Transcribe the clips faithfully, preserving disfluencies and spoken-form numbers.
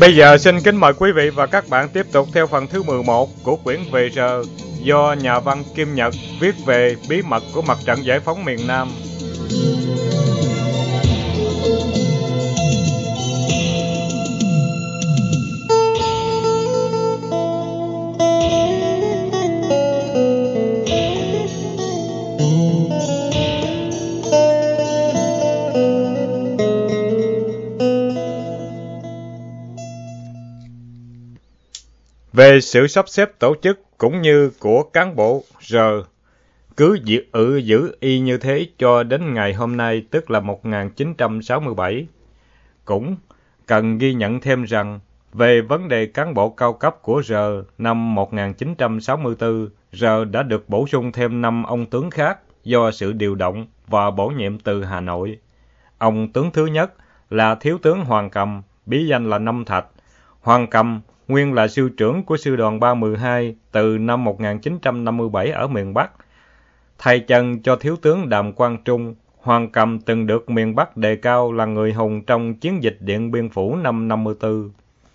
Bây giờ xin kính mời quý vị và các bạn tiếp tục theo phần thứ mười một của quyển Về Rờ do nhà văn Kim Nhật viết về bí mật của mặt trận giải phóng miền Nam. Về sự sắp xếp tổ chức cũng như của cán bộ R, cứ giữ, ừ, giữ y như thế cho đến ngày hôm nay, tức là một nghìn chín trăm sáu mươi bảy. Cũng cần ghi nhận thêm rằng, về vấn đề cán bộ cao cấp của R năm một nghìn chín trăm sáu mươi tư, R đã được bổ sung thêm năm ông tướng khác do sự điều động và bổ nhiệm từ Hà Nội. Ông tướng thứ nhất là Thiếu tướng Hoàng Cầm, bí danh là Năm Thạch. Hoàng Cầm nguyên là sư trưởng của sư đoàn ba mươi hai từ năm một nghìn chín trăm năm mươi bảy ở miền Bắc. Thay chân cho Thiếu tướng Đàm Quang Trung, Hoàng Cầm từng được miền Bắc đề cao là người hùng trong chiến dịch Điện Biên Phủ năm năm mươi tư.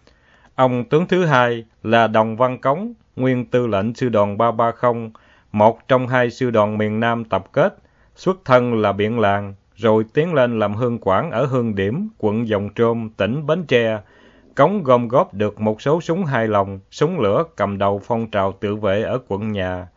Ông tướng thứ hai là Đồng Văn Cống, nguyên tư lệnh sư đoàn ba ba không, một trong hai sư đoàn miền Nam tập kết, xuất thân là Biện Làng, rồi tiến lên làm hương quản ở Hương Điểm, quận Giồng Trôm, tỉnh Bến Tre. Cống gom góp được một số súng hai lồng, súng lửa cầm đầu phong trào tự vệ ở quận Nhà.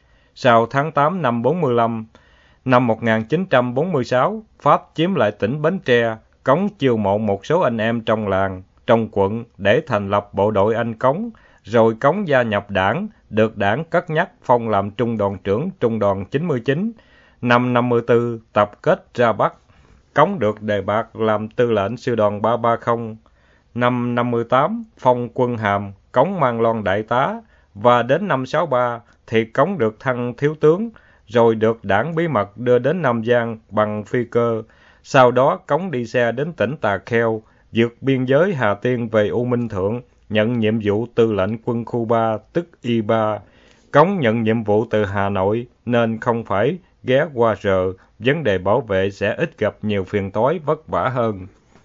Sau tháng tám năm bốn mươi lăm, năm một nghìn chín trăm bốn mươi sáu, Pháp chiếm lại tỉnh Bến Tre, Cống chiêu mộ một số anh em trong làng, trong quận để thành lập bộ đội Anh Cống, rồi Cống gia nhập đảng, được đảng cất nhắc phong làm trung đoàn trưởng trung đoàn chín mươi chín. Năm năm mươi tư, tập kết ra Bắc, Cống được đề bạt làm tư lệnh sư đoàn ba ba không. Năm năm mươi tám, phong quân hàm, Cống mang loan đại tá, và đến năm sáu ba thì Cống được thăng thiếu tướng, rồi được đảng bí mật đưa đến Nam Giang bằng phi cơ. Sau đó Cống đi xe đến tỉnh Tà Kheo, vượt biên giới Hà Tiên về U Minh Thượng, nhận nhiệm vụ tư lệnh quân khu ba, tức Y ba. Cống nhận nhiệm vụ từ Hà Nội nên không phải ghé qua R, vấn đề bảo vệ sẽ ít gặp nhiều phiền toái vất vả hơn.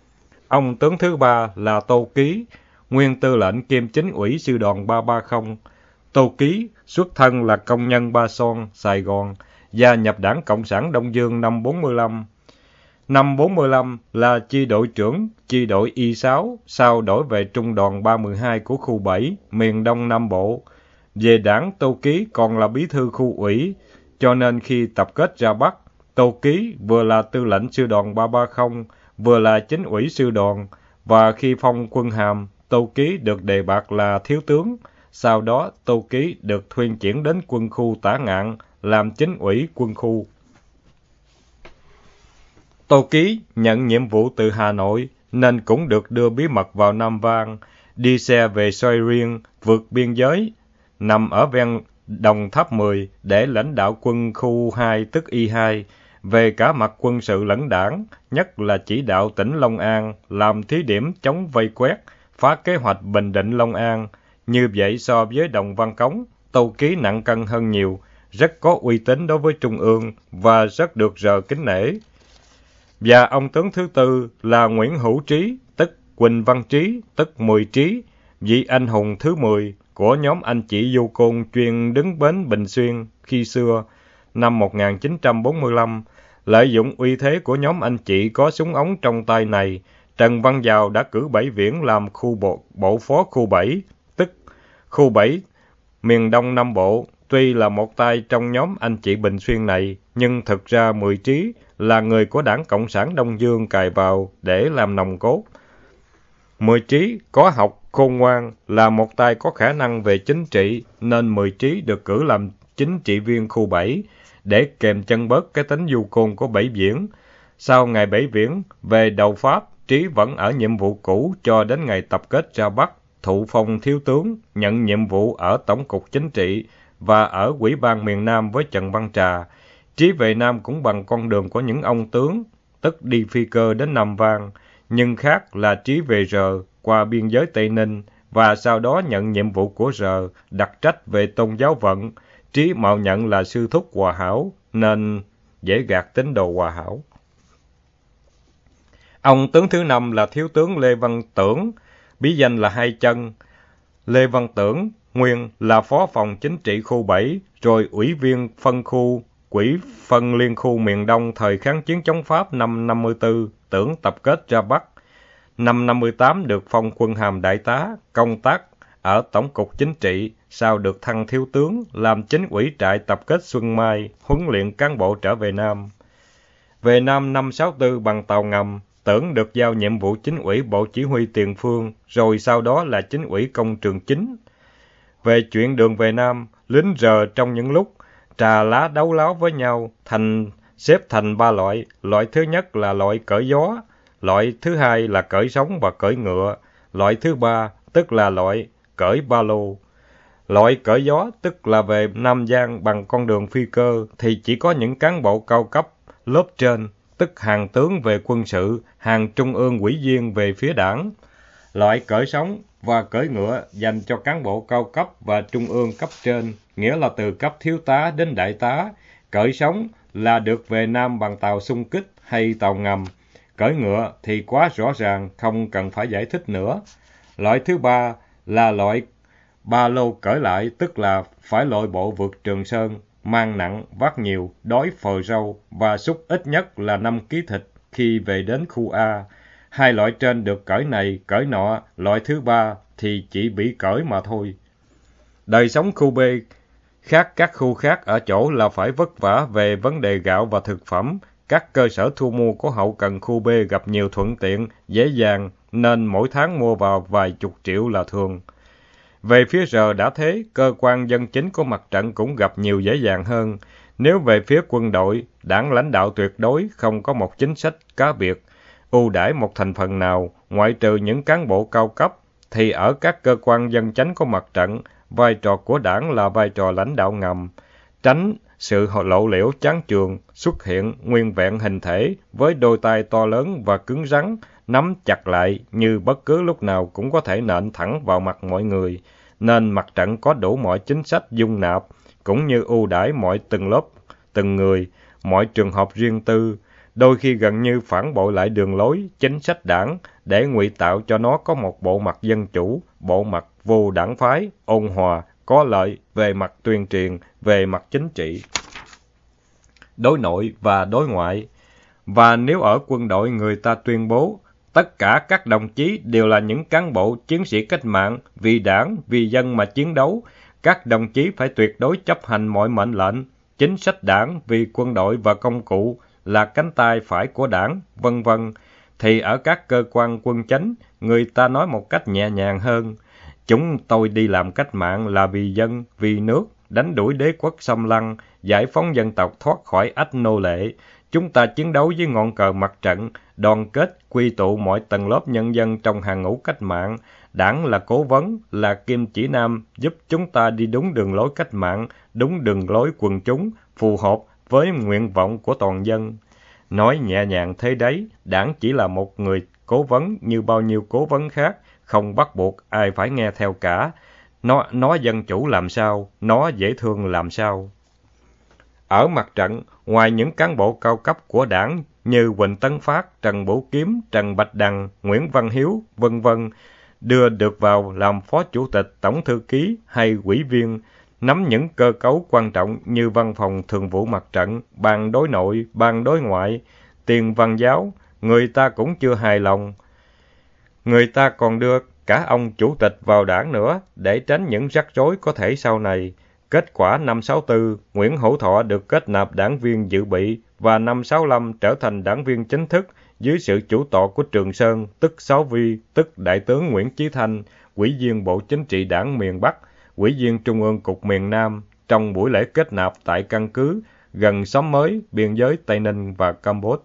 Ông tướng thứ ba là Tô Ký, nguyên tư lệnh kiêm chính ủy sư đoàn ba ba không. Tô Ký xuất thân là công nhân Ba Son, Sài Gòn, gia nhập đảng Cộng sản Đông Dương năm bốn mươi lăm. Năm bốn mươi lăm là chi đội trưởng chi đội Y sáu, sau đổi về trung đoàn ba mươi hai của khu bảy, miền Đông Nam Bộ. Về đảng, Tô Ký còn là bí thư khu ủy, cho nên khi tập kết ra Bắc, Tô Ký vừa là tư lệnh sư đoàn ba ba không, vừa là chính ủy sư đoàn, và khi phong quân hàm, Tô Ký được đề bạt là thiếu tướng. Sau đó, Tô Ký được thuyên chuyển đến quân khu Tả Ngạn, làm chính ủy quân khu. Tô Ký nhận nhiệm vụ từ Hà Nội, nên cũng được đưa bí mật vào Nam Vang, đi xe về Soi Riêng, vượt biên giới, nằm ở ven Đồng Tháp mười để lãnh đạo quân khu hai, tức Y hai, về cả mặt quân sự lẫn đảng, nhất là chỉ đạo tỉnh Long An làm thí điểm chống vây quét, phá kế hoạch Bình Định Long An. Như vậy so với Đồng Văn Cống, Tô Ký nặng cân hơn nhiều, rất có uy tín đối với Trung ương và rất được R kính nể. Và ông tướng thứ tư là Nguyễn Hữu Trí, tức Quỳnh Văn Trí, tức Mười Trí, vị anh hùng thứ mười của nhóm anh chị du côn chuyên đứng bến Bình Xuyên khi xưa. Năm một nghìn chín trăm bốn mươi lăm, lợi dụng uy thế của nhóm anh chị có súng ống trong tay này, Trần Văn Dào đã cử Bảy Viễn làm khu bộ, bộ phó khu bảy, tức khu bảy, miền Đông Nam Bộ. Tuy là một tay trong nhóm anh chị Bình Xuyên này, nhưng thực ra Mười Trí là người của đảng Cộng sản Đông Dương cài vào để làm nòng cốt. Mười Trí có học khôn ngoan, là một tay có khả năng về chính trị, nên Mười Trí được cử làm chính trị viên khu bảy, để kèm chân bớt cái tính du côn của Bảy Viễn. Sau ngày Bảy Viễn về đầu Pháp, Trí vẫn ở nhiệm vụ cũ cho đến ngày tập kết ra Bắc, thụ phong thiếu tướng, nhận nhiệm vụ ở Tổng cục Chính trị và ở Ủy ban miền Nam với Trần Văn Trà. Trí về Nam cũng bằng con đường của những ông tướng, tức đi phi cơ đến Nam Vang, nhưng khác là Trí về R qua biên giới Tây Ninh, và sau đó nhận nhiệm vụ của R đặc trách về tôn giáo vận. Trí mạo nhận là sư thúc hòa hảo, nên dễ gạt tín đồ hòa hảo. Ông tướng thứ năm là Thiếu tướng Lê Văn Tưởng, bí danh là Hai Chân. Lê Văn Tưởng, nguyên là phó phòng chính trị khu bảy, rồi ủy viên phân khu, quỹ phân liên khu miền Đông thời kháng chiến chống Pháp năm năm mươi tư, Tưởng tập kết ra Bắc. Năm năm mươi tám được phong quân hàm đại tá, công tác ở Tổng cục Chính trị, sau được thăng thiếu tướng, làm chính ủy trại tập kết Xuân Mai, huấn luyện cán bộ trở về Nam. Về Nam năm sáu tư bằng tàu ngầm, Tưởng được giao nhiệm vụ chính ủy Bộ Chỉ huy Tiền Phương, rồi sau đó là chính ủy Công trường Chính. Về chuyện đường về Nam, lính rờ trong những lúc trà lá đấu láo với nhau, thành xếp thành ba loại. Loại thứ nhất là loại cởi gió, loại thứ hai là cởi sóng và cởi ngựa, loại thứ ba tức là loại cởi ba lô. Loại cởi gió tức là về Nam Giang bằng con đường phi cơ thì chỉ có những cán bộ cao cấp lớp trên, tức hàng tướng về quân sự, hàng trung ương ủy viên về phía đảng. Loại cởi sóng và cởi ngựa dành cho cán bộ cao cấp và trung ương cấp trên, nghĩa là từ cấp thiếu tá đến đại tá. Cởi sóng là được về Nam bằng tàu xung kích hay tàu ngầm. Cởi ngựa thì quá rõ ràng, không cần phải giải thích nữa. Loại thứ ba là loại ba lô cởi lại, tức là phải lội bộ vượt Trường Sơn, mang nặng, vác nhiều, đói phờ râu và xúc ít nhất là năm ki lô gam thịt khi về đến khu A. Hai loại trên được cởi này, cởi nọ, loại thứ ba thì chỉ bị cởi mà thôi. Đời sống khu B khác các khu khác ở chỗ là phải vất vả về vấn đề gạo và thực phẩm. Các cơ sở thu mua của hậu cần khu B gặp nhiều thuận tiện, dễ dàng, nên mỗi tháng mua vào vài chục triệu là thường. Về phía R đã thế, cơ quan dân chính của mặt trận cũng gặp nhiều dễ dàng hơn. Nếu về phía quân đội, đảng lãnh đạo tuyệt đối không có một chính sách cá biệt, ưu đãi một thành phần nào, ngoại trừ những cán bộ cao cấp, thì ở các cơ quan dân chánh của mặt trận, vai trò của đảng là vai trò lãnh đạo ngầm, tránh sự lộ liễu chán chường, xuất hiện nguyên vẹn hình thể với đôi tay to lớn và cứng rắn, nắm chặt lại như bất cứ lúc nào cũng có thể nện thẳng vào mặt mọi người, nên mặt trận có đủ mọi chính sách dung nạp, cũng như ưu đãi mọi từng lớp, từng người, mọi trường hợp riêng tư, đôi khi gần như phản bội lại đường lối, chính sách đảng, để ngụy tạo cho nó có một bộ mặt dân chủ, bộ mặt vô đảng phái, ôn hòa, có lợi về mặt tuyên truyền, về mặt chính trị, đối nội và đối ngoại. Và nếu ở quân đội người ta tuyên bố, tất cả các đồng chí đều là những cán bộ chiến sĩ cách mạng, vì đảng, vì dân mà chiến đấu, các đồng chí phải tuyệt đối chấp hành mọi mệnh lệnh, chính sách đảng vì quân đội và công cụ là cánh tay phải của đảng, vân vân, thì ở các cơ quan quân chánh, người ta nói một cách nhẹ nhàng hơn. Chúng tôi đi làm cách mạng là vì dân, vì nước, đánh đuổi đế quốc xâm lăng, giải phóng dân tộc thoát khỏi ách nô lệ. Chúng ta chiến đấu với ngọn cờ mặt trận, đoàn kết, quy tụ mọi tầng lớp nhân dân trong hàng ngũ cách mạng. Đảng là cố vấn, là kim chỉ nam, giúp chúng ta đi đúng đường lối cách mạng, đúng đường lối quần chúng, phù hợp với nguyện vọng của toàn dân. Nói nhẹ nhàng thế đấy, đảng chỉ là một người cố vấn như bao nhiêu cố vấn khác, không bắt buộc ai phải nghe theo cả. Nó, nó dân chủ làm sao, nó dễ thương làm sao. Ở mặt trận, ngoài những cán bộ cao cấp của đảng như Huỳnh Tấn Phát, Trần Bửu Kiếm, Trần Bạch Đằng, Nguyễn Văn Hiếu, vân vân đưa được vào làm phó chủ tịch, tổng thư ký hay ủy viên, nắm những cơ cấu quan trọng như văn phòng thường vụ mặt trận, ban đối nội, ban đối ngoại, tiền văn giáo, người ta cũng chưa hài lòng. Người ta còn đưa cả ông chủ tịch vào đảng nữa để tránh những rắc rối có thể sau này. Kết quả năm sáu tư, Nguyễn Hữu Thọ được kết nạp đảng viên dự bị và năm sáu lăm trở thành đảng viên chính thức dưới sự chủ tọa của Trường Sơn, tức Sáu Vi, tức Đại tướng Nguyễn Chí Thanh, Ủy viên Bộ Chính trị Đảng miền Bắc, Ủy viên Trung ương Cục miền Nam, trong buổi lễ kết nạp tại căn cứ gần xóm mới, biên giới Tây Ninh và Campuchia.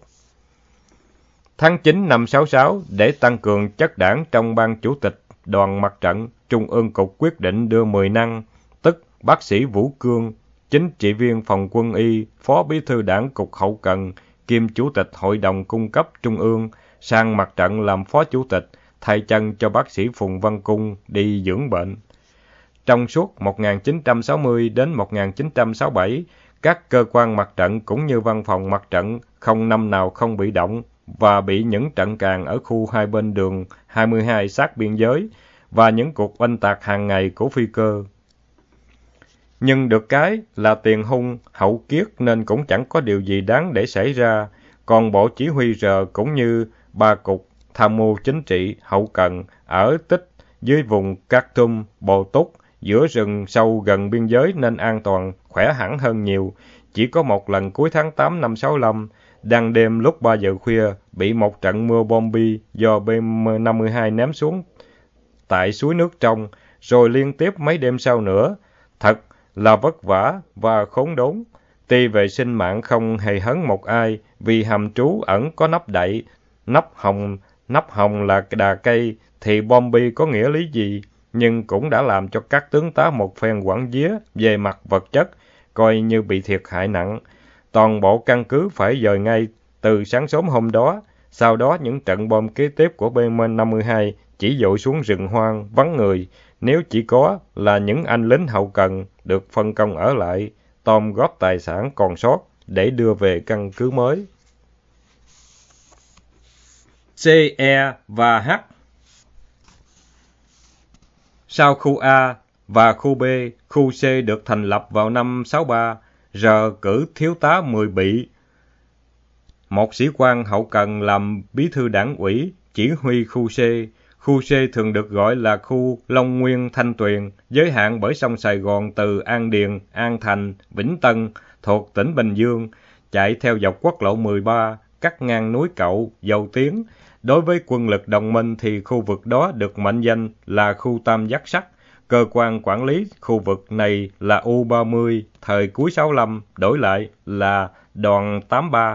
Tháng chín năm sáu sáu, để tăng cường chất đảng trong ban chủ tịch đoàn mặt trận, Trung ương Cục quyết định đưa mười năng, tức bác sĩ Vũ Cương, chính trị viên phòng quân y, phó bí thư đảng Cục hậu cần, kiêm chủ tịch Hội đồng cung cấp Trung ương, sang mặt trận làm phó chủ tịch, thay chân cho bác sĩ Phùng Văn Cung đi dưỡng bệnh. Trong suốt một nghìn chín trăm sáu mươi đến một nghìn chín trăm sáu mươi bảy, các cơ quan mặt trận cũng như văn phòng mặt trận không năm nào không bị động, và bị những trận càn ở khu hai bên đường hai mươi hai sát biên giới và những cuộc oanh tạc hàng ngày của phi cơ. Nhưng được cái là tiền hung hậu kiết nên cũng chẳng có điều gì đáng để xảy ra, còn bộ chỉ huy R cũng như ba cục tham mưu chính trị hậu cần ở tích dưới vùng Khartoum, Bồ Túc, giữa rừng sâu gần biên giới nên an toàn, khỏe hẳn hơn nhiều. Chỉ có một lần cuối tháng tám năm sáu lăm, đang đêm lúc ba giờ khuya, bị một trận mưa bom bi do B năm mươi hai ném xuống tại suối nước trong, rồi liên tiếp mấy đêm sau nữa. Thật là vất vả và khốn đốn. Tuy về sinh mạng không hề hấn một ai, vì hầm trú ẩn có nắp đậy, nắp hồng, nắp hồng là đà cây, thì bom bi có nghĩa lý gì, nhưng cũng đã làm cho các tướng tá một phen quẳng vía về mặt vật chất, coi như bị thiệt hại nặng. Toàn bộ căn cứ phải dời ngay từ sáng sớm hôm đó. Sau đó những trận bom kế tiếp của B năm mươi hai chỉ dội xuống rừng hoang, vắng người, nếu chỉ có là những anh lính hậu cần được phân công ở lại, gom góp tài sản còn sót để đưa về căn cứ mới. C, E và H. Sau khu A và khu B, khu C được thành lập vào năm sáu ba, R cử thiếu tá mười bị, một sĩ quan hậu cần làm bí thư đảng ủy, chỉ huy khu C. Khu C thường được gọi là khu Long Nguyên Thanh Tuyền, giới hạn bởi sông Sài Gòn từ An Điền, An Thành, Vĩnh Tân, thuộc tỉnh Bình Dương, chạy theo dọc quốc lộ mười ba, cắt ngang núi Cậu, Dầu Tiếng. Đối với quân lực đồng minh thì khu vực đó được mệnh danh là khu Tam Giác Sắt. Cơ quan quản lý khu vực này là U ba mươi, thời cuối sáu lăm, đổi lại là đoàn tám ba.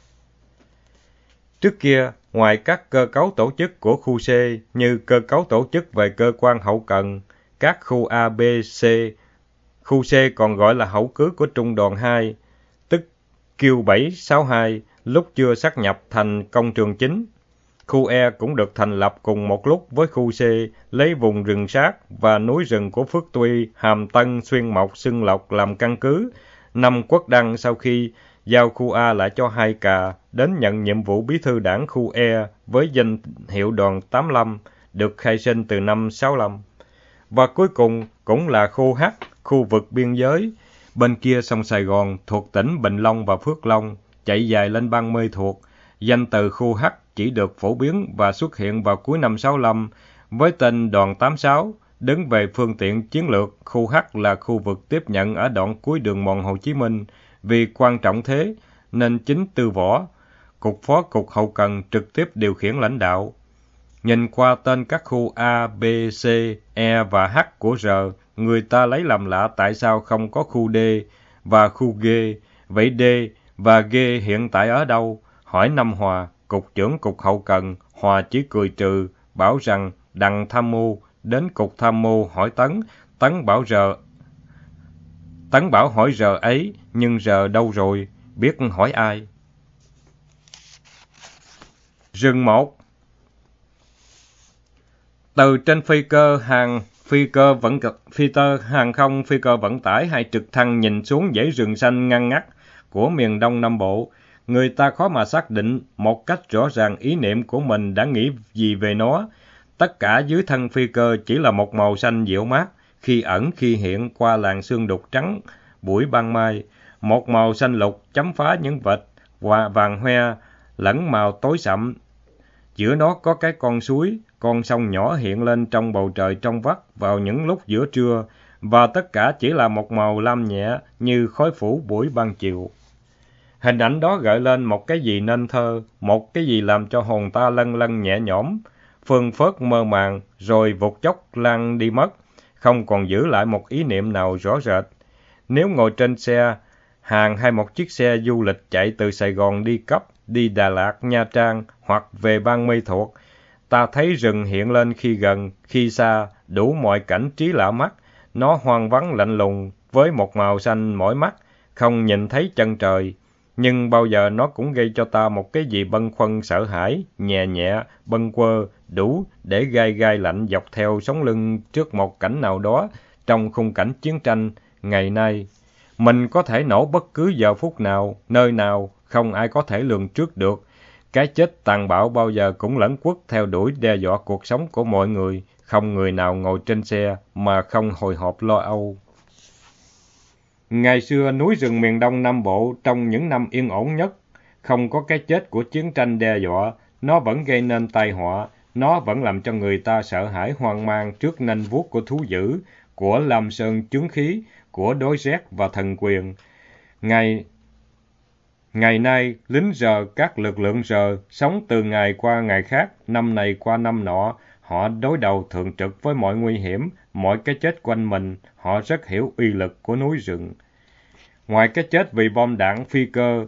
Trước kia, ngoài các cơ cấu tổ chức của khu C như cơ cấu tổ chức về cơ quan hậu cần, các khu A, B, C, khu C còn gọi là hậu cứ của trung đoàn hai, tức Q bảy sáu hai, lúc chưa sáp nhập thành công trường chính. Khu E cũng được thành lập cùng một lúc với khu C, lấy vùng rừng sát và núi rừng của Phước Tuy, Hàm Tân, Xuyên Mộc, Xuân Lộc làm căn cứ. Năm Quốc Đăng sau khi giao khu A lại cho hai cà, đến nhận nhiệm vụ bí thư đảng khu E với danh hiệu đoàn tám lăm, được khai sinh từ năm sáu lăm. Và cuối cùng cũng là khu H, khu vực biên giới, bên kia sông Sài Gòn thuộc tỉnh Bình Long và Phước Long, chạy dài lên Ban Mê Thuột. Danh từ khu H chỉ được phổ biến và xuất hiện vào cuối năm sáu lăm với tên đoàn tám sáu. Đứng về phương tiện chiến lược, khu H là khu vực tiếp nhận ở đoạn cuối đường mòn Hồ Chí Minh. Vì quan trọng thế nên chính Tư Võ, cục phó cục hậu cần trực tiếp điều khiển lãnh đạo. Nhìn qua tên các khu A, B, C, E và H của R, người ta lấy làm lạ tại sao không có khu D và khu G. Vậy D và G hiện tại ở đâu? Hỏi Năm Hòa, cục trưởng cục hậu cần, Hòa chỉ cười trừ, bảo rằng đặng tham mưu, đến cục tham mưu hỏi Tấn, Tấn bảo R. Tấn bảo hỏi R ấy, nhưng R đâu rồi, biết hỏi ai. Rừng một. Từ trên phi cơ hàng phi cơ vận phi tơ hàng không, phi cơ vận tải hay trực thăng nhìn xuống dãy rừng xanh ngăn ngắt của miền Đông Nam Bộ, người ta khó mà xác định một cách rõ ràng ý niệm của mình đã nghĩ gì về nó. Tất cả dưới thân phi cơ chỉ là một màu xanh dịu mát, khi ẩn khi hiện qua làn sương đục trắng buổi ban mai, một màu xanh lục chấm phá những vệt và vàng hoe lẫn màu tối sậm. Giữa nó có cái con suối, con sông nhỏ hiện lên trong bầu trời trong vắt vào những lúc giữa trưa, và tất cả chỉ là một màu lam nhẹ như khói phủ buổi ban chiều. Hình ảnh đó gợi lên một cái gì nên thơ, một cái gì làm cho hồn ta lân lân nhẹ nhõm, phương phớt mơ màng, rồi vụt chốc lan đi mất, không còn giữ lại một ý niệm nào rõ rệt. Nếu ngồi trên xe hàng hay một chiếc xe du lịch chạy từ Sài Gòn đi Cấp, đi Đà Lạt, Nha Trang hoặc về Ban Mê Thuột, ta thấy rừng hiện lên khi gần, khi xa, đủ mọi cảnh trí lạ mắt. Nó hoang vắng lạnh lùng với một màu xanh mỏi mắt, không nhìn thấy chân trời. Nhưng bao giờ nó cũng gây cho ta một cái gì bâng khuâng sợ hãi, nhẹ nhẹ, bâng quơ, đủ để gai gai lạnh dọc theo sống lưng trước một cảnh nào đó trong khung cảnh chiến tranh ngày nay. Mình có thể nổ bất cứ giờ phút nào, nơi nào, không ai có thể lường trước được. Cái chết tàn bạo bao giờ cũng lẩn quất theo đuổi đe dọa cuộc sống của mọi người, không người nào ngồi trên xe mà không hồi hộp lo âu. Ngày xưa, núi rừng miền Đông Nam Bộ trong những năm yên ổn nhất, không có cái chết của chiến tranh đe dọa, nó vẫn gây nên tai họa, nó vẫn làm cho người ta sợ hãi hoang mang trước nanh vuốt của thú dữ, của lam sơn chướng khí, của đói rét và thần quyền. Ngày Ngày nay, lính rờ, các lực lượng rờ, sống từ ngày qua ngày khác, năm này qua năm nọ, họ đối đầu thường trực với mọi nguy hiểm, mọi cái chết quanh mình, họ rất hiểu uy lực của núi rừng. Ngoài cái chết vì bom đạn phi cơ,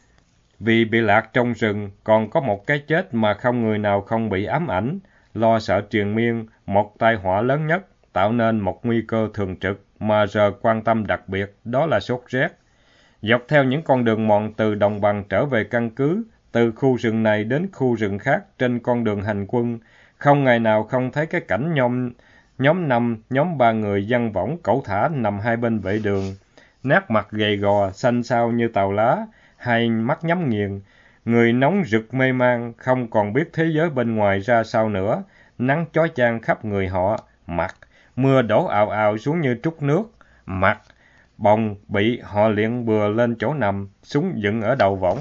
vì bị lạc trong rừng, còn có một cái chết mà không người nào không bị ám ảnh, lo sợ triền miên, một tai họa lớn nhất, tạo nên một nguy cơ thường trực mà giờ quan tâm đặc biệt, đó là sốt rét. Dọc theo những con đường mòn từ đồng bằng trở về căn cứ, từ khu rừng này đến khu rừng khác trên con đường hành quân, không ngày nào không thấy cái cảnh nhóm, nhóm năm, nhóm ba người giăng võng cẩu thả nằm hai bên vệ đường, nét mặt gầy gò, xanh xao như tàu lá, hai mắt nhắm nghiền, người nóng rực mê man, không còn biết thế giới bên ngoài ra sao nữa, nắng chói chang khắp người họ, mặt, mưa đổ ào ào xuống như trút nước, mặt, bồng bị họ liệng bừa lên chỗ nằm, súng dựng ở đầu võng.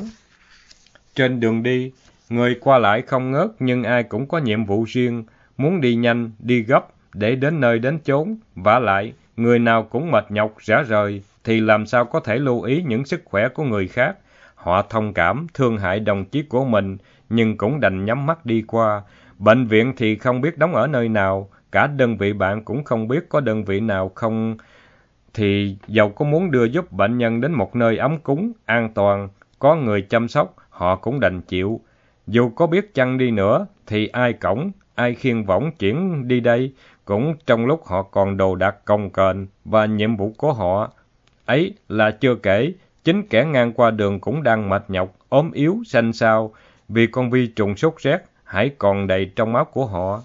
Trên đường đi, người qua lại không ngớt nhưng ai cũng có nhiệm vụ riêng, muốn đi nhanh, đi gấp để đến nơi đến chốn, vả lại, người nào cũng mệt nhọc, rã rời, thì làm sao có thể lưu ý những sức khỏe của người khác. Họ thông cảm, thương hại đồng chí của mình, nhưng cũng đành nhắm mắt đi qua. Bệnh viện thì không biết đóng ở nơi nào, cả đơn vị bạn cũng không biết có đơn vị nào không, thì dầu có muốn đưa giúp bệnh nhân đến một nơi ấm cúng, an toàn, có người chăm sóc, họ cũng đành chịu. Dù có biết chăng đi nữa, thì ai cõng, ai khiêng võng chuyển đi đây, cũng trong lúc họ còn đồ đạc cồng kềnh và nhiệm vụ của họ. Ấy là chưa kể, chính kẻ ngang qua đường cũng đang mệt nhọc, ốm yếu, xanh xao, vì con vi trùng sốt rét hãy còn đầy trong máu của họ.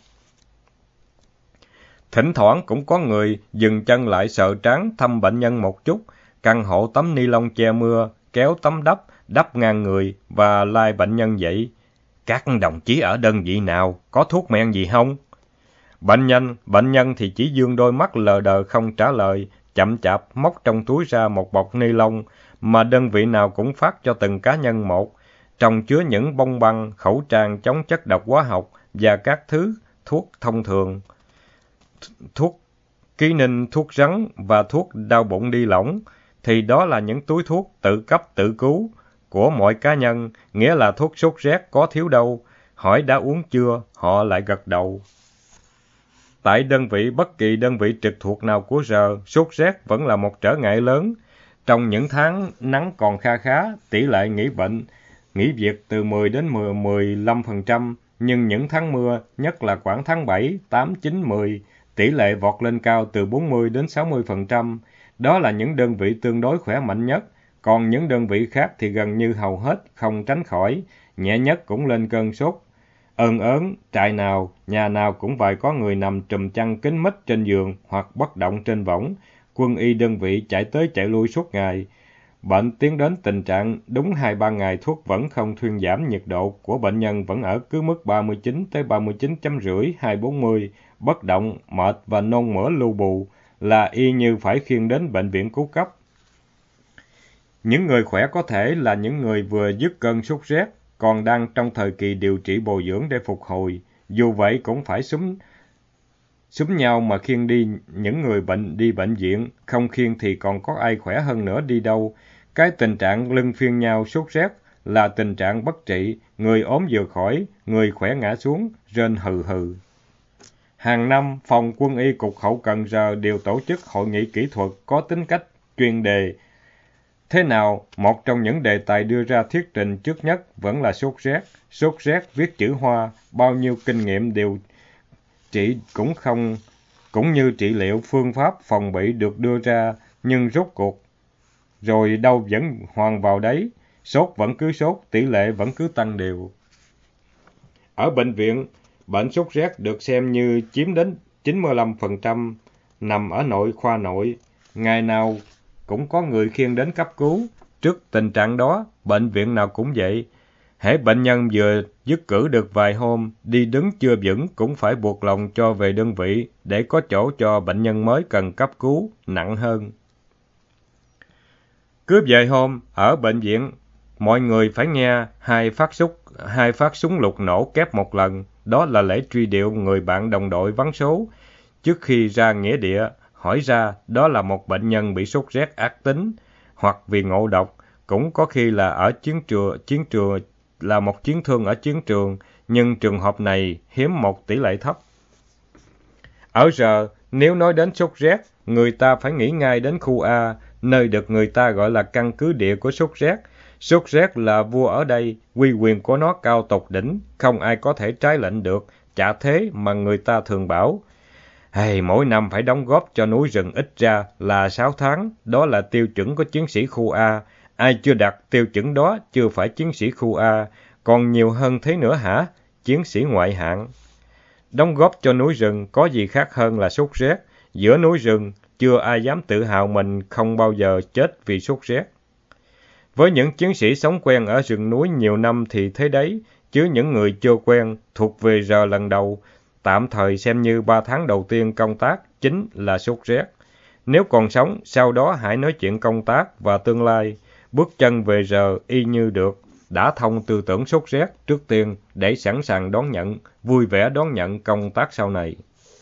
Thỉnh thoảng cũng có người dừng chân lại sờ trán thăm bệnh nhân một chút, căn hộ tấm ni lông che mưa, kéo tấm đắp, đắp ngang người và lai bệnh nhân dậy. Các đồng chí ở đơn vị nào, có thuốc men gì không? Bệnh nhân, bệnh nhân thì chỉ dương đôi mắt lờ đờ không trả lời, chậm chạp móc trong túi ra một bọc ni lông mà đơn vị nào cũng phát cho từng cá nhân một, trong chứa những bông băng, khẩu trang chống chất độc hóa học và các thứ thuốc thông thường. Thuốc ký ninh, thuốc rắn và thuốc đau bụng đi lỏng, thì đó là những túi thuốc tự cấp tự cứu của mọi cá nhân, nghĩa là thuốc sốt rét có thiếu đâu. Hỏi đã uống chưa, họ lại gật đầu. Tại đơn vị, bất kỳ đơn vị trực thuộc nào của giờ, sốt rét vẫn là một trở ngại lớn. Trong những tháng nắng còn kha khá, tỷ lệ nghỉ bệnh, nghỉ việc từ mười đến mười lăm phần trăm, nhưng những tháng mưa, nhất là khoảng tháng bảy, tám, chín, mười, tỷ lệ vọt lên cao từ bốn mươi đến sáu mươi phần trăm. Đó là những đơn vị tương đối khỏe mạnh nhất, còn những đơn vị khác thì gần như hầu hết không tránh khỏi, nhẹ nhất cũng lên cơn sốt. Ơn ớn, trại nào, nhà nào cũng vài có người nằm trùm chăn kín mít trên giường hoặc bất động trên võng, quân y đơn vị chạy tới chạy lui suốt ngày. Bệnh tiến đến tình trạng đúng hai ba ngày thuốc vẫn không thuyên giảm, nhiệt độ của bệnh nhân vẫn ở cứ mức ba mươi chín tới ba mươi chín chấm rưỡi, hai bốn mươi, bất động, mệt và nôn mửa lưu bù, là y như phải khiêng đến bệnh viện cứu cấp. Những người khỏe có thể là những người vừa dứt cơn sốt rét, còn đang trong thời kỳ điều trị bồi dưỡng để phục hồi, dù vậy cũng phải xúm xúm nhau mà khiêng đi những người bệnh đi bệnh viện, không khiêng thì còn có ai khỏe hơn nữa đi đâu. Cái tình trạng lưng phiên nhau sốt rét là tình trạng bất trị, người ốm vừa khỏi, người khỏe ngã xuống, rên hừ hừ. Hàng năm, Phòng Quân y Cục Hậu Cần giờ đều tổ chức hội nghị kỹ thuật có tính cách chuyên đề. Thế nào, một trong những đề tài đưa ra thuyết trình trước nhất vẫn là sốt rét. Sốt rét viết chữ hoa, bao nhiêu kinh nghiệm điều trị cũng không, cũng như trị liệu, phương pháp phòng bị được đưa ra, nhưng rốt cuộc rồi đâu vẫn hoàn vào đấy, sốt vẫn cứ sốt, tỷ lệ vẫn cứ tăng đều. Ở bệnh viện, bệnh sốt rét được xem như chiếm đến chín mươi lăm phần trăm nằm ở nội khoa nội, ngày nào cũng có người khiêng đến cấp cứu. Trước tình trạng đó, bệnh viện nào cũng vậy. Hễ bệnh nhân vừa dứt cử được vài hôm, đi đứng chưa vững cũng phải buộc lòng cho về đơn vị để có chỗ cho bệnh nhân mới cần cấp cứu nặng hơn. Cứ vài hôm, ở bệnh viện, mọi người phải nghe hai phát súng, hai phát súng lục nổ kép một lần. Đó là lễ truy điệu người bạn đồng đội vắng số. Trước khi ra nghĩa địa, hỏi ra đó là một bệnh nhân bị sốt rét ác tính hoặc vì ngộ độc, cũng có khi là ở chiến trường, chiến trường là một chiến thương ở chiến trường, nhưng trường hợp này hiếm một tỷ lệ thấp. Ở giờ, nếu nói đến sốt rét, người ta phải nghĩ ngay đến khu A, nơi được người ta gọi là căn cứ địa của sốt rét. Sốt rét là vua ở đây, uy quyền của nó cao tột đỉnh, không ai có thể trái lệnh được, chả thế mà người ta thường bảo. Hey, mỗi năm phải đóng góp cho núi rừng ít ra là sáu tháng, đó là tiêu chuẩn của chiến sĩ khu A. Ai chưa đạt tiêu chuẩn đó chưa phải chiến sĩ khu A, còn nhiều hơn thế nữa hả? Chiến sĩ ngoại hạng. Đóng góp cho núi rừng có gì khác hơn là sốt rét. Giữa núi rừng, chưa ai dám tự hào mình không bao giờ chết vì sốt rét. Với những chiến sĩ sống quen ở rừng núi nhiều năm thì thế đấy, chứ những người chưa quen, thuộc về giờ lần đầu, tạm thời xem như ba tháng đầu tiên công tác chính là sốt rét. Nếu còn sống, sau đó hãy nói chuyện công tác và tương lai. Bước chân về giờ y như được, đã thông tư tưởng sốt rét trước tiên để sẵn sàng đón nhận, vui vẻ đón nhận công tác sau này.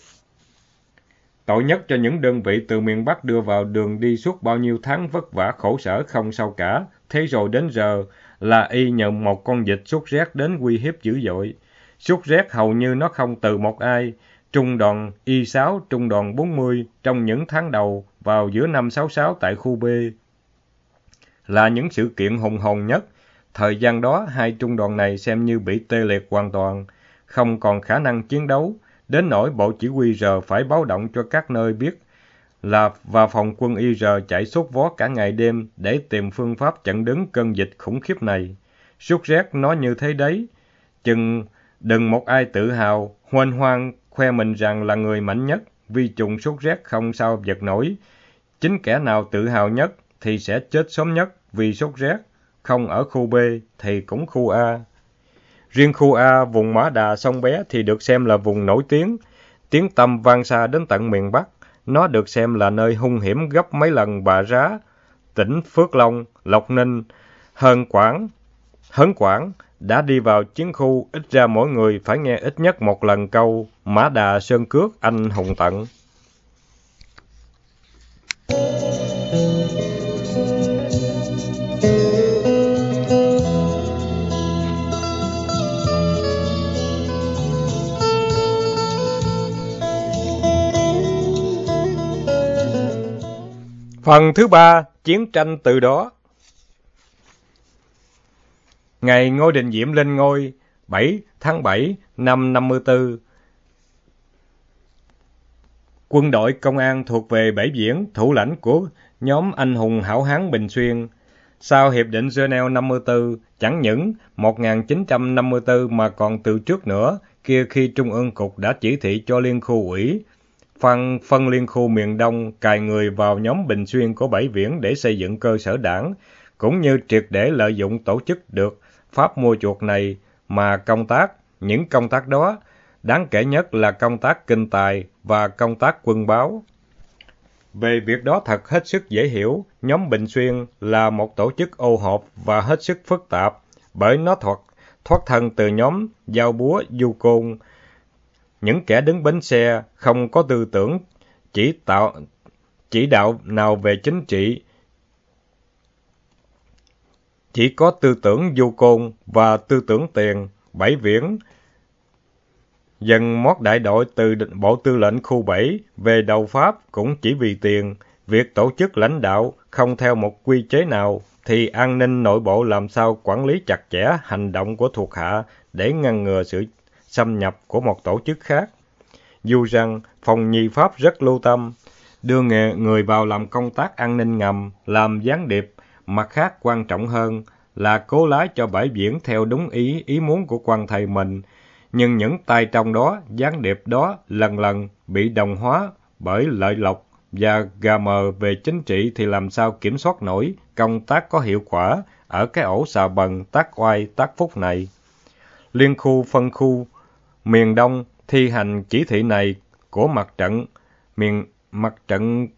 Tội nhất cho những đơn vị từ miền Bắc đưa vào đường đi suốt bao nhiêu tháng vất vả khổ sở không sao cả. Thế rồi đến giờ là y nhận một con dịch sốt rét đến uy hiếp dữ dội. Sốt rét hầu như nó không từ một ai. Trung đoàn Y sáu, trung đoàn bốn mươi trong những tháng đầu vào giữa năm sáu sáu tại khu B là những sự kiện hùng hồn nhất. Thời gian đó hai trung đoàn này xem như bị tê liệt hoàn toàn, không còn khả năng chiến đấu, đến nỗi bộ chỉ huy R phải báo động cho các nơi biết là và phòng quân Y R chạy sốt vó cả ngày đêm để tìm phương pháp chặn đứng cơn dịch khủng khiếp này. Sốt rét nó như thế đấy, chừng đừng một ai tự hào, hoan hoan khoe mình rằng là người mạnh nhất, vì trùng sốt rét không sao vật nổi. Chính kẻ nào tự hào nhất thì sẽ chết sớm nhất vì sốt rét, không ở khu B thì cũng khu A. Riêng khu A, vùng Mã Đà, Sông Bé thì được xem là vùng nổi tiếng, tiếng tăm vang xa đến tận miền Bắc. Nó được xem là nơi hung hiểm gấp mấy lần Bà Rá, tỉnh Phước Long, Lộc Ninh, Hớn Quảng, Hớn Quảng đã đi vào chiến khu, ít ra mỗi người phải nghe ít nhất một lần câu Mã Đà Sơn Cước anh hùng tận. Phần thứ ba, chiến tranh từ đó. Ngày Ngô Đình Diệm lên ngôi, bảy tháng bảy năm năm mươi tư, quân đội công an thuộc về Bảy Viễn, thủ lãnh của nhóm anh hùng hảo hán Bình Xuyên. Sau Hiệp định Geneva năm mươi tư, chẳng những một nghìn chín trăm năm mươi tư mà còn từ trước nữa, kia khi Trung ương Cục đã chỉ thị cho Liên khu ủy, phân, phân Liên khu miền Đông cài người vào nhóm Bình Xuyên của Bảy Viễn để xây dựng cơ sở đảng, cũng như triệt để lợi dụng tổ chức được pháp mua chuộc này mà công tác. Những công tác đó, đáng kể nhất là công tác kinh tài và công tác quân báo. Về việc đó thật hết sức dễ hiểu, nhóm Bình Xuyên là một tổ chức ô hợp và hết sức phức tạp, bởi nó thoát, thoát thân từ nhóm Giao Búa, Du Côn, những kẻ đứng bến xe, không có tư tưởng chỉ, tạo, chỉ đạo nào về chính trị, chỉ có tư tưởng Du Côn và tư tưởng tiền. Bảy Viễn dần mót đại đội từ Bộ Tư lệnh khu bảy về đầu Pháp cũng chỉ vì tiền. Việc tổ chức lãnh đạo không theo một quy chế nào thì an ninh nội bộ làm sao quản lý chặt chẽ hành động của thuộc hạ để ngăn ngừa sự xâm nhập của một tổ chức khác. Dù rằng phòng nhì Pháp rất lưu tâm, đưa người vào làm công tác an ninh ngầm, làm gián điệp, mặt khác quan trọng hơn là cố lái cho Bảy Viễn theo đúng ý ý muốn của quan thầy mình. Nhưng những tay trong đó, gián điệp đó lần lần bị đồng hóa bởi lợi lộc và gà mờ về chính trị thì làm sao kiểm soát nổi công tác có hiệu quả, ở cái ổ xà bần tác oai tác phúc này. Liên khu phân khu miền Đông thi hành chỉ thị này của mặt trận miền mặt trận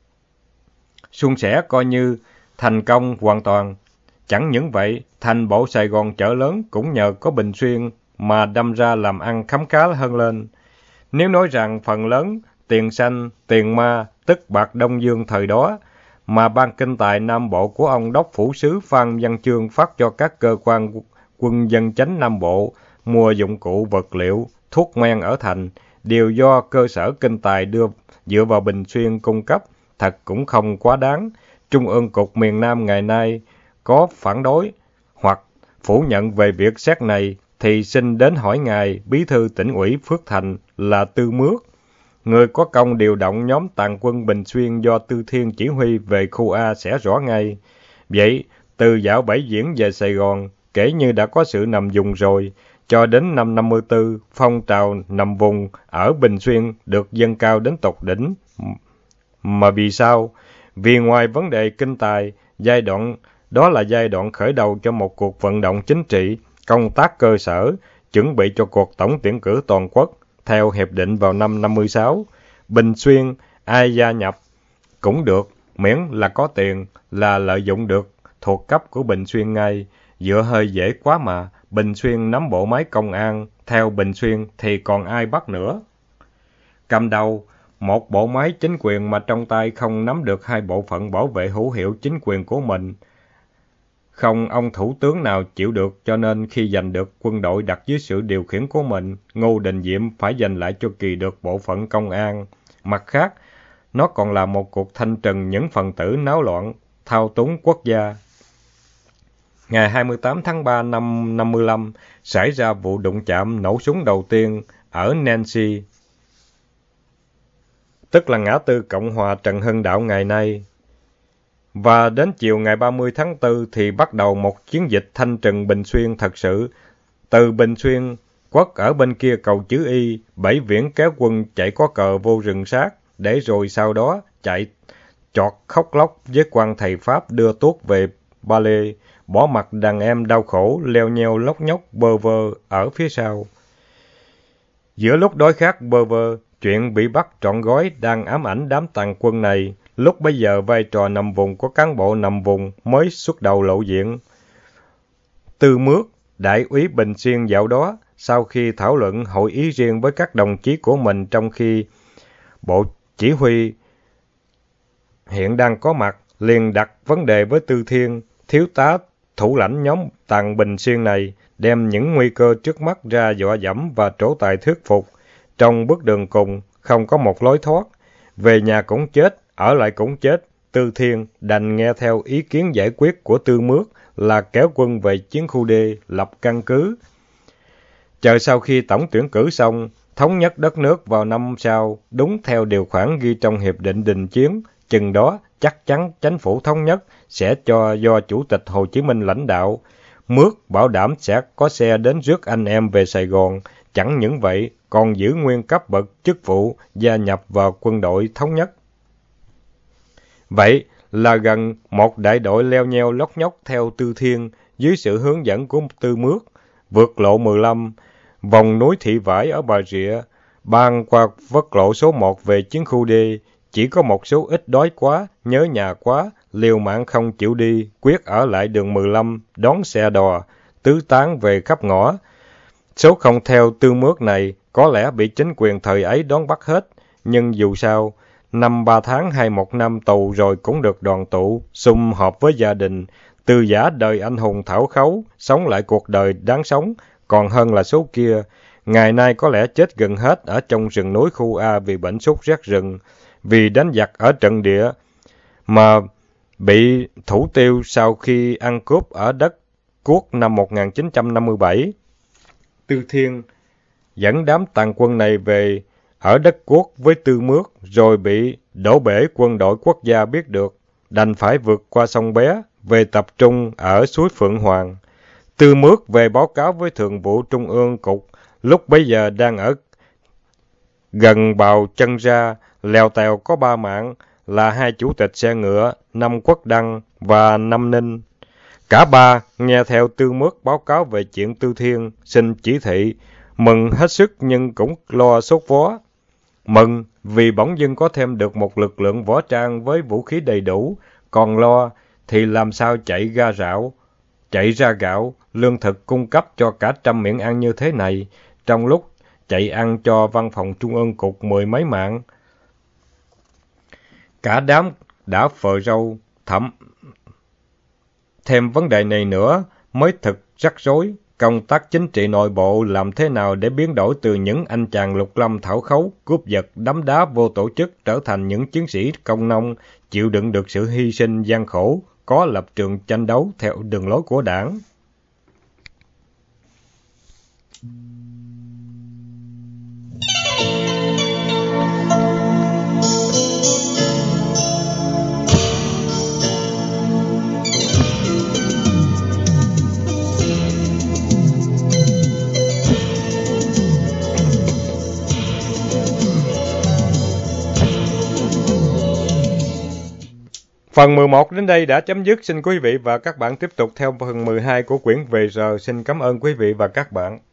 suôn sẻ coi như thành công hoàn toàn. Chẳng những vậy, thành bộ Sài Gòn chợ lớn cũng nhờ có Bình Xuyên mà đâm ra làm ăn khấm khá hơn lên. Nếu nói rằng phần lớn tiền xanh, tiền ma, tức bạc Đông Dương thời đó, mà Ban Kinh tài Nam Bộ của ông Đốc Phủ sứ Phan Văn Chương phát cho các cơ quan quân dân chánh Nam Bộ mua dụng cụ vật liệu, thuốc men ở thành, đều do cơ sở kinh tài đưa dựa vào Bình Xuyên cung cấp, thật cũng không quá đáng. Trung ương Cục miền Nam ngày nay có phản đối hoặc phủ nhận về việc xét này thì xin đến hỏi ngài Bí thư Tỉnh ủy Phước Thành là Tư Mước, người có công điều động nhóm tàn quân Bình Xuyên do Tư Thiên chỉ huy về khu A sẽ rõ ngay. Vậy, từ dạo Bảy Diễn về Sài Gòn, kể như đã có sự nằm vùng rồi, cho đến năm năm mươi tư, phong trào nằm vùng ở Bình Xuyên được dâng cao đến tột đỉnh. Mà vì sao? Vì ngoài vấn đề kinh tài, giai đoạn đó là giai đoạn khởi đầu cho một cuộc vận động chính trị, công tác cơ sở, chuẩn bị cho cuộc tổng tuyển cử toàn quốc. Theo hiệp định vào năm năm mươi sáu, Bình Xuyên ai gia nhập cũng được, miễn là có tiền, là lợi dụng được thuộc cấp của Bình Xuyên ngay. Dựa hơi dễ quá mà, Bình Xuyên nắm bộ máy công an, theo Bình Xuyên thì còn ai bắt nữa. Cầm đầu một bộ máy chính quyền mà trong tay không nắm được hai bộ phận bảo vệ hữu hiệu chính quyền của mình. Không ông thủ tướng nào chịu được, cho nên khi giành được quân đội đặt dưới sự điều khiển của mình, Ngô Đình Diệm phải giành lại cho kỳ được bộ phận công an. Mặt khác, nó còn là một cuộc thanh trừng những phần tử náo loạn, thao túng quốc gia. Ngày hai mươi tám tháng ba năm năm mươi lăm, xảy ra vụ đụng chạm nổ súng đầu tiên ở Nancy, tức là ngã tư Cộng hòa Trần Hưng Đạo ngày nay. Và đến chiều ngày ba mươi tháng tư thì bắt đầu một chiến dịch thanh trừng Bình Xuyên thật sự. Từ Bình Xuyên, Quốc ở bên kia cầu chữ Y, Bảy Viễn kéo quân chạy có cờ vô rừng sát, để rồi sau đó chạy chọt khóc lóc với quan thầy Pháp đưa tuốt về Ba Lê, bỏ mặt đàn em đau khổ, leo nheo lóc nhóc bơ vơ ở phía sau. Giữa lúc đói khát bơ vơ, chuyện bị bắt trọn gói đang ám ảnh đám tàn quân này. Lúc bấy giờ vai trò nằm vùng của cán bộ nằm vùng mới xuất đầu lộ diện. Tư Mước, đại úy Bình Xuyên dạo đó, sau khi thảo luận hội ý riêng với các đồng chí của mình trong khi bộ chỉ huy hiện đang có mặt, liền đặt vấn đề với Tư Thiên, thiếu tá thủ lãnh nhóm tàn Bình Xuyên này, đem những nguy cơ trước mắt ra dọa dẫm và trổ tài thuyết phục. Trong bước đường cùng, không có một lối thoát. Về nhà cũng chết, ở lại cũng chết. Tư Thiên đành nghe theo ý kiến giải quyết của Tư Mước là kéo quân về chiến khu D, lập căn cứ. Chờ sau khi tổng tuyển cử xong, thống nhất đất nước vào năm sau, đúng theo điều khoản ghi trong Hiệp định Đình Chiến, chừng đó chắc chắn chính phủ thống nhất sẽ cho do Chủ tịch Hồ Chí Minh lãnh đạo. Mước bảo đảm sẽ có xe đến rước anh em về Sài Gòn. Chẳng những vậy, còn giữ nguyên cấp bậc chức vụ, gia nhập vào quân đội thống nhất. Vậy là gần một đại đội leo nheo lóc nhóc theo Tư Thiên, dưới sự hướng dẫn của Tư Mước, vượt lộ mười lăm, vòng núi Thị Vải ở Bà Rịa, băng qua vất lộ số một về chiến khu D. Chỉ có một số ít đói quá, nhớ nhà quá, liều mạng không chịu đi, quyết ở lại đường mười lăm, đón xe đò, tứ tán về khắp ngõ. Số không theo Tư Mước này có lẽ bị chính quyền thời ấy đón bắt hết, nhưng dù sao, năm ba tháng hay một năm tù rồi cũng được đoàn tụ, sum họp với gia đình, từ giả đời anh hùng thảo khấu, sống lại cuộc đời đáng sống, còn hơn là số kia. Ngày nay có lẽ chết gần hết ở trong rừng núi khu A vì bệnh sốt rét rừng, vì đánh giặc ở trận địa, mà bị thủ tiêu sau khi ăn cướp ở đất Cuốc năm một nghìn chín trăm năm mươi bảy. Tư Thiên dẫn đám tàn quân này về ở đất Cuốc với Tư Mước, rồi bị đổ bể quân đội quốc gia biết được, đành phải vượt qua sông Bé, về tập trung ở suối Phượng Hoàng. Tư Mước về báo cáo với Thường vụ Trung ương Cục, lúc bấy giờ đang ở gần Bào Chân Ra, lèo tèo có ba mạng, là hai chủ tịch xe ngựa, năm Quốc Đăng và năm Ninh. Cả ba nghe theo Tư Mước báo cáo về chuyện Tư Thiên xin chỉ thị, mừng hết sức nhưng cũng lo sốt vó. Mừng vì bỗng dưng có thêm được một lực lượng võ trang với vũ khí đầy đủ, còn lo thì làm sao chạy ra gạo, chạy ra gạo, lương thực cung cấp cho cả trăm miệng ăn như thế này, trong lúc chạy ăn cho văn phòng trung ương cục mười mấy mạng. Cả đám đã phờ râu thẩm. Thêm vấn đề này nữa mới thực rắc rối. Công tác chính trị nội bộ làm thế nào để biến đổi từ những anh chàng lục lâm thảo khấu, cướp giật, đấm đá vô tổ chức trở thành những chiến sĩ công nông, chịu đựng được sự hy sinh gian khổ, có lập trường tranh đấu theo đường lối của Đảng. Phần mười một đến đây đã chấm dứt. Xin quý vị và các bạn tiếp tục theo phần mười hai của quyển Về giờ. Xin cảm ơn quý vị và các bạn.